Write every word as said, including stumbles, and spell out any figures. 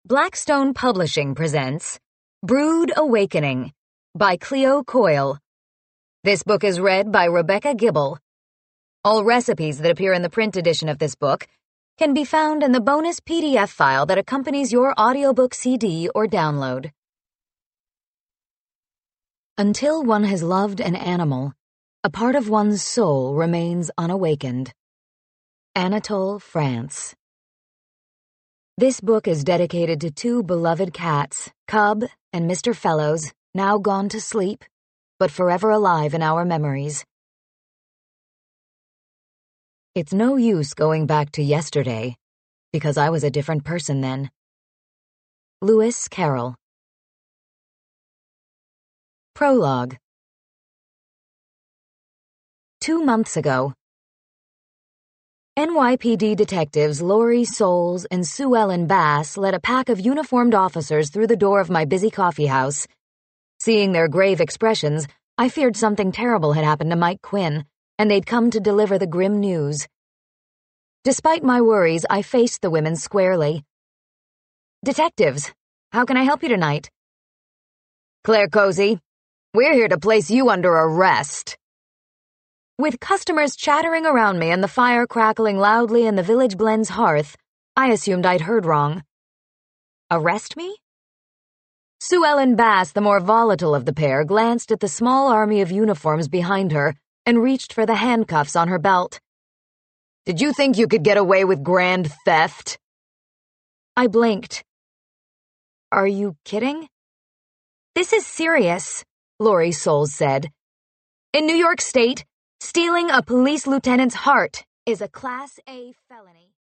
Blackstone Publishing presents Brood Awakening by Cleo Coyle. This book is read by Rebecca Gibble. All recipes that appear in the print edition of this book can be found in the bonus P D F file that accompanies your audiobook C D or download. Until one has loved an animal, a part of one's soul remains unawakened. Anatole France. This book is dedicated to two beloved cats, Cub and Mister Fellows, now gone to sleep, but forever alive in our memories. It's no use going back to yesterday, because I was a different person then. Lewis Carroll. Prologue. Two months ago, N Y P D detectives Lori Soules and Sue Ellen Bass led a pack of uniformed officers through the door of my busy coffee house. Seeing their grave expressions, I feared something terrible had happened to Mike Quinn, and they'd come to deliver the grim news. Despite my worries, I faced the women squarely. "Detectives, how can I help you tonight?" "Claire Cozy, we're here to place you under arrest." With customers chattering around me and the fire crackling loudly in the Village Blend's hearth, I assumed I'd heard wrong. Arrest me? Sue Ellen Bass, the more volatile of the pair, glanced at the small army of uniforms behind her and reached for the handcuffs on her belt. "Did you think you could get away with grand theft?" I blinked. "Are you kidding?" "This is serious," Lori Soules said. "In New York State, stealing a police lieutenant's heart is a Class A felony."